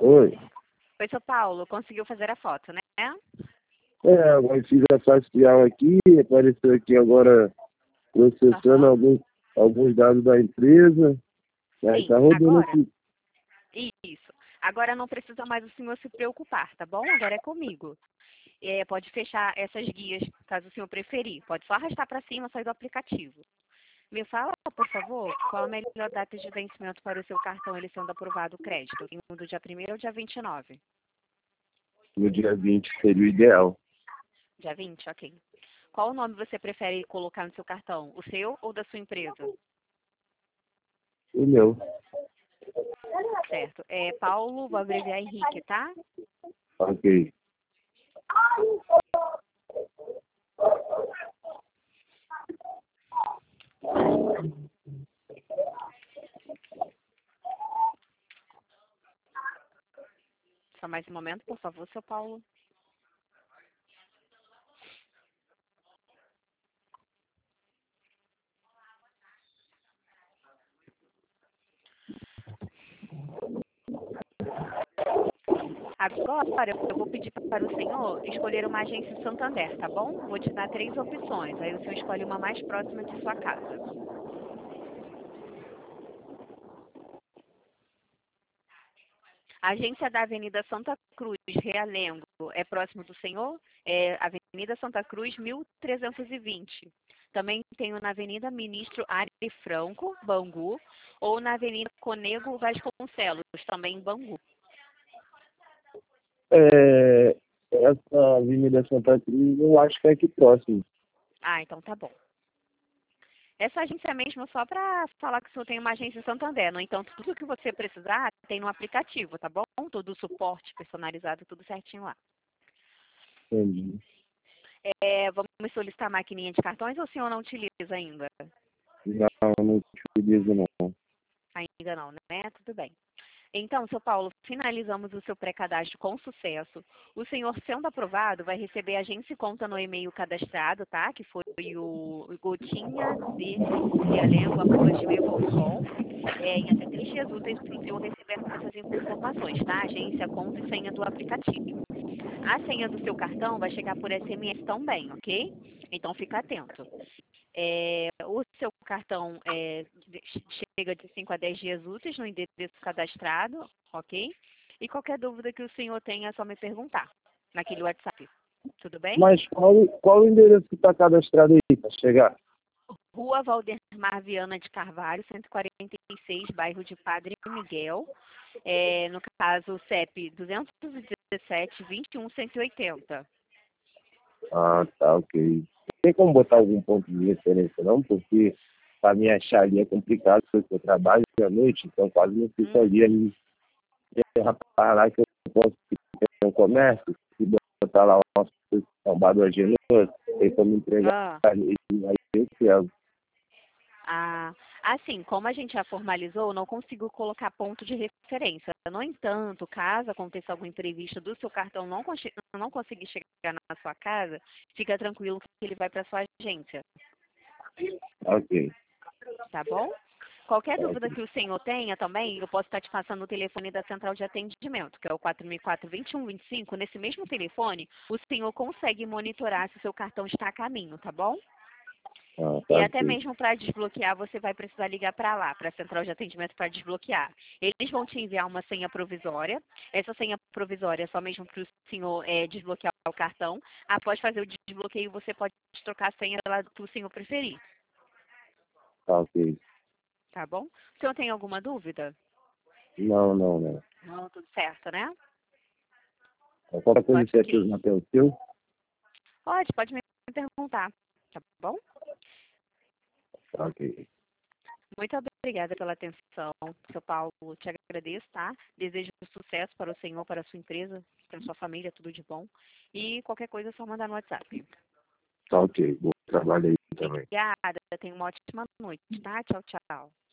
Oi. Oi, seu Paulo. Conseguiu fazer a foto, né? Agora fiz a facial aqui, apareceu aqui agora processando Aham. alguns dados da empresa. Aí Sim, tá rodando agora. aqui. Isso. Agora não precisa mais o senhor se preocupar, tá bom? Agora é comigo. Pode fechar essas guias, caso o senhor preferir. Pode só arrastar para cima, sair do aplicativo. Me fala, por favor, qual a melhor data de vencimento para o seu cartão ele sendo aprovado o crédito? Do dia 1º ou dia 29? No dia 20 seria o ideal. Dia 20, ok. Qual o nome você prefere colocar no seu cartão? O seu ou da sua empresa? O meu. Certo. Paulo, vou abreviar Henrique, tá? Ok. Só mais um momento, por favor, seu Paulo. Agora, eu vou pedir para o senhor escolher uma agência Santander, tá bom? Vou te dar 3 opções. Aí o senhor escolhe uma mais próxima de sua casa. A agência da Avenida Santa Cruz, Realengo, é próximo do senhor? É Avenida Santa Cruz, 1320. Também tenho na Avenida Ministro Ari Franco, Bangu, ou na Avenida Conego Vasconcelos, também em Bangu. Essa Avenida Santa Cruz eu acho que é aqui próximo. Ah, então tá bom. Essa agência é mesmo só para falar que o senhor tem uma agência Santander. No entanto, tudo que você precisar tem no aplicativo, tá bom? Todo o suporte personalizado, tudo certinho lá. Entendi. Vamos solicitar a maquininha de cartões ou o senhor não utiliza ainda? Não utilizo não. Ainda não, né? Tudo bem. Então, seu Paulo, finalizamos o seu pré-cadastro com sucesso. O senhor, sendo aprovado, vai receber a agência e conta no e-mail cadastrado, tá? Que foi o gotinha.realengo@gmail.com. Em até 3 dias úteis, o senhor receber essas informações, tá? Agência, conta e senha do aplicativo. A senha do seu cartão vai chegar por SMS também, ok? Então, fica atento. O seu cartão chega de 5 a 10 dias úteis no endereço cadastrado, ok? E qualquer dúvida que o senhor tenha é só me perguntar naquele WhatsApp. Tudo bem? Mas qual o endereço que está cadastrado aí para chegar? Rua Valdemar Viana de Carvalho, 146, bairro de Padre Miguel. No caso, CEP 217 21 180. Ah, tá, ok. Tem como botar algum ponto de referência não? Porque para me achar ali é complicado, porque eu trabalho à noite, então quase não fico ali. Rapaz, lá que eu posso ter um comércio, se botar lá uma posição badogenosa, tem como entregar ali, aí eu quero. Assim, como a gente já formalizou, não consigo colocar ponto de referência. No entanto, caso aconteça algum imprevisto do seu cartão não conseguir chegar na sua casa, fica tranquilo que ele vai para sua agência, Ok. tá bom? Qualquer dúvida que o senhor tenha também, eu posso estar te passando o telefone da central de atendimento, que é o 464-2125. Nesse mesmo telefone, o senhor consegue monitorar se o seu cartão está a caminho, tá bom? E Tá, até ok. mesmo para desbloquear, você vai precisar ligar para lá, para a central de atendimento para desbloquear. Eles vão te enviar uma senha provisória. Essa senha provisória é só mesmo para o senhor desbloquear o cartão. Após fazer o desbloqueio, você pode trocar a senha lá que o senhor preferir. Tá, ok. Tá bom? O senhor tem alguma dúvida? Não, não, não. Não, tudo certo, né? Qualquer coisa que você Ok. precisa o seu? Pode me perguntar. Tá bom? Tá, ok. Muito obrigada pela atenção, seu Paulo. Te agradeço, tá? Desejo sucesso para o senhor, para a sua empresa, para a sua família, tudo de bom. E qualquer coisa é só mandar no WhatsApp. Tá, ok. Bom trabalho aí também. Obrigada. Tenha uma ótima noite, tá? Tchau, tchau.